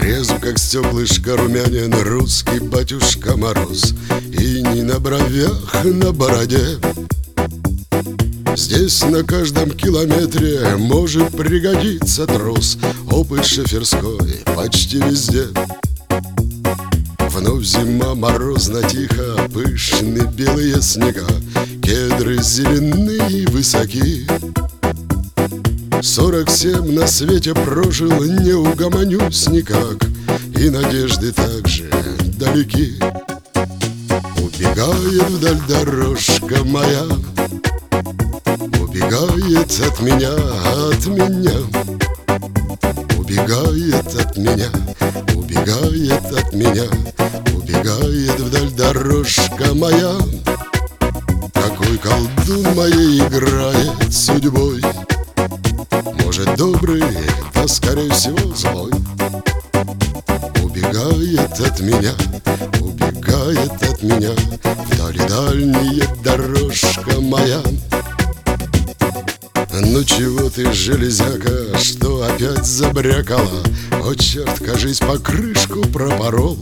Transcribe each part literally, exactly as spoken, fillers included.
Трезв, как стеклышко, румянен русский батюшка Мороз, и не на бровях, на бороде. Здесь на каждом километре может пригодиться трос, опыт шоферской почти везде. Вновь зима, морозно, тихо, пышны белые снега, кедры зеленые и высоки. Сорок семь на свете прожил, не угомонюсь никак, и надежды также далеки. Убегает вдаль дорожка моя, убегает от меня, от меня. Убегает от меня, убегает от меня, убегает вдаль дорожка моя. Какой колдун моей играет судьбой, может добрый, да скорее всего злой. Убегает от меня, убегает от меня, вдали дальняя дорожка моя. Ну чего ты, железяка, что опять забрякала? О, черт, кажись, покрышку пропорол.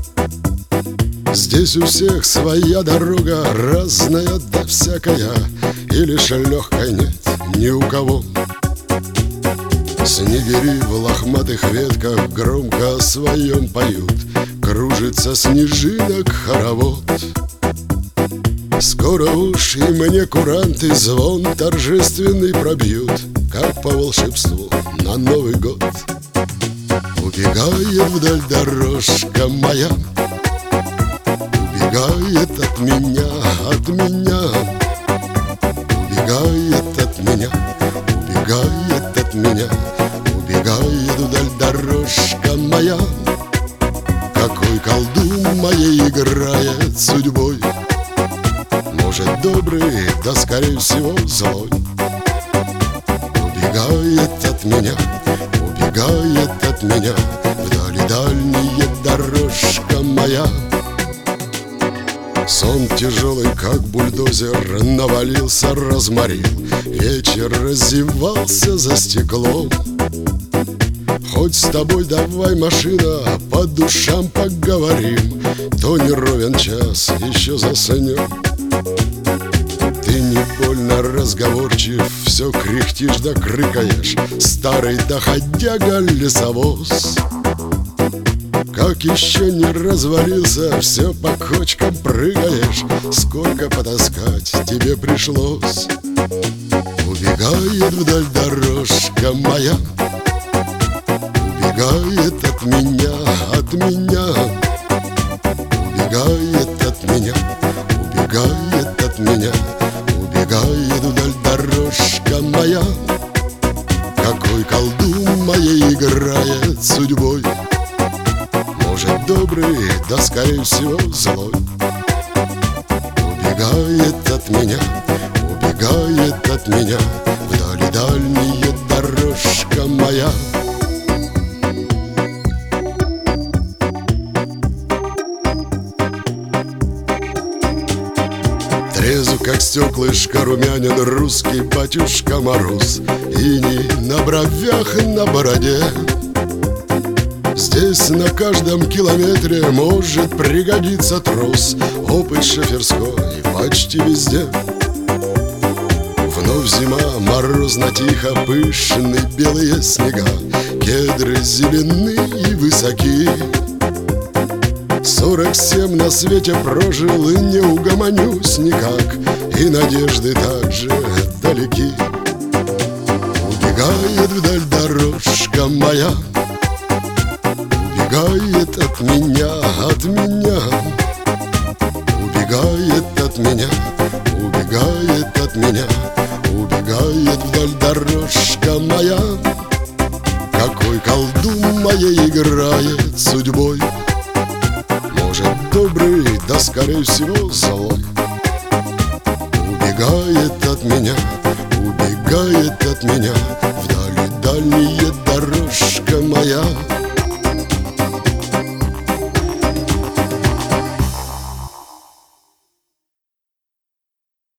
Здесь у всех своя дорога, разная да всякая, и лишь легкой нет ни у кого. Снегири в лохматых ветках громко о своем поют, кружится снежинок хоровод. Скоро уж и мне куранты звон торжественный пробьют, как по волшебству на Новый год. Убегает вдаль дорожка моя, убегает от меня, от меня. Убегает от меня, убегает от меня, убегает вдаль дорожка моя. Какой колдун моей играет судьбой, может добрый, да скорее всего злой. Убегает от меня, убегает от меня, вдали дальняя дорожка моя. Сон тяжелый, как бульдозер, навалился, разморил, вечер разевался за стеклом. Хоть с тобой давай, машина, по душам поговорим, то не ровен час, еще заснем. Ты не больно разговорчив, все кряхтишь да крыкаешь, старый доходяга лесовоз. Как еще не развалился, все по кочкам прыгаешь, сколько потаскать тебе пришлось. Убегает вдаль дорожка моя, убегает от меня, от меня. Убегает от меня, убегает от меня, убегает вдаль дорожка моя. Какой колдун моей играет судьбой, может добрый, да скорее всего злой. Убегает от меня, убегает от меня, вдали дальняя дорожка моя. Трезв, как стеклышко, румянен русский батюшка Мороз, и не на бровях, на бороде. Здесь на каждом километре может пригодиться трос, опыт шоферской почти везде. Вновь зима, морозно, тихо, пышны белые снега, кедры зеленые и высоки. Сорок семь на свете прожил, и не угомонюсь никак, и надежды также далеки. Убегает вдаль дорожка моя, убегает от меня, от меня. Убегает от меня, убегает от меня, убегает вдаль дорожка моя. Какой колдун моей играет судьбой, может добрый, да скорее всего злой. Убегает от меня, убегает от меня, вдали дальняя дорожка моя.